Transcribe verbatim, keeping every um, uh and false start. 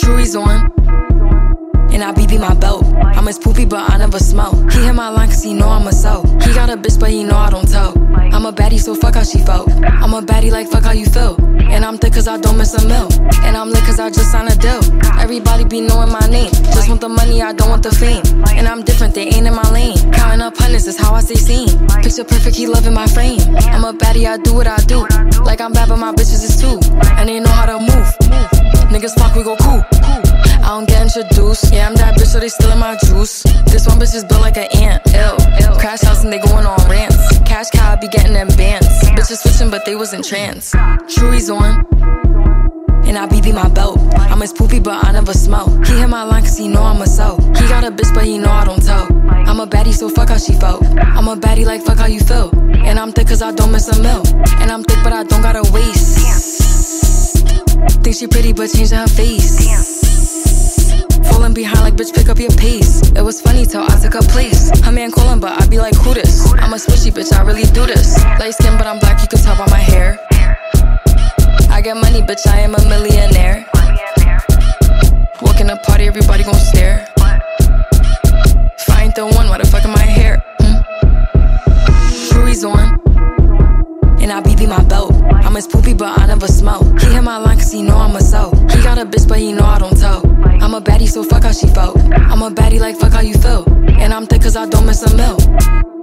Chewy's on, and I B B my belt. I'm his poopy, but I never smell. He hit my line cause he know I'm a sell. He got a bitch, but he know I don't tell. I'm a baddie, so fuck how she felt. I'm a baddie, like fuck how you feel. And I'm thick cause I don't miss a meal. And I'm lit cause I just signed a deal. Everybody be knowing my name. Just want the money, I don't want the fame. And I'm different, they ain't in my lane. Counting up hundreds is how I stay sane. Picture perfect, he loving my frame. I'm a baddie, I do what I do. Like I'm bad, but my bitches is too. And they know how to move. Niggas fuck, we go cool. I don't get introduced. Yeah, I'm that bitch, so they stealing my juice. This one bitch is built like an ant. Ew. Crash house and they going on rants. Cash cow, I be getting them bands. Bitches switching, but they was in trance. Chewy's on, and I B B my belt. I'm his poopy, but I never smell. He hit my line cause he know I'm a sell. He got a bitch, but he know I don't tell. I'm a baddie, so fuck how she felt. I'm a baddie, like fuck how you feel. And I'm thick cause I don't miss a meal. And I'm thick, but I don't got a waist. Think she pretty, but changing her face. Falling behind like bitch, pick up your pace. It was funny till I took her place. Her man calling, but I be like, who this? I'm a swishy bitch, I really do this. Light skin, but I'm black, you can tell by my hair. I get money, bitch, I am a millionaire. Walk in a party, everybody gon' stare. If I ain't the one, why the fuck am I here? Mm? Chewy's on, and I B B my belt. I'm his poopy, but I never smell. He hit my line cause he know I'm a sell. He got a bitch, but he know I don't tell. I'm a baddie, so fuck how she felt. I'm a baddie, like fuck how you feel. And I'm thick cause I don't miss a meal.